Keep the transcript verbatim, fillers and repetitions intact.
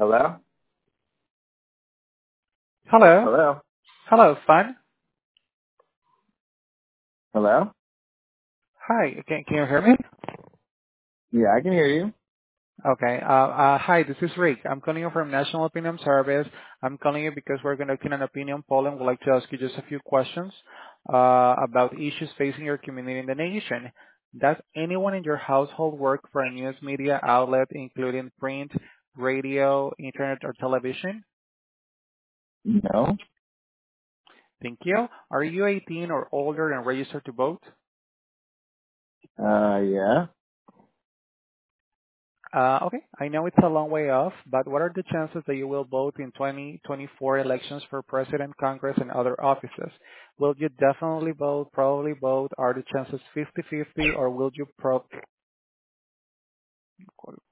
Hello? Hello. Hello? Hello, Fan. Hello? Hi. Can, can you hear me? Yeah, I can hear you. Okay. Uh, uh, hi, this is Rick. I'm calling you from National Opinion Service. I'm calling you because we're conducting an opinion poll and would like to ask you just a few questions uh, about issues facing your community in the nation. Does anyone in your household work for a news media outlet, including print, radio, internet, or television? No? Thank you. Are you eighteen or older and registered to vote? Uh, yeah. Uh, okay, I know it's a long way off, but what are the chances that you will vote in twenty twenty-four elections for president, Congress, and other offices? Will you definitely vote, probably vote? Are the chances fifty-fifty, or will you pro-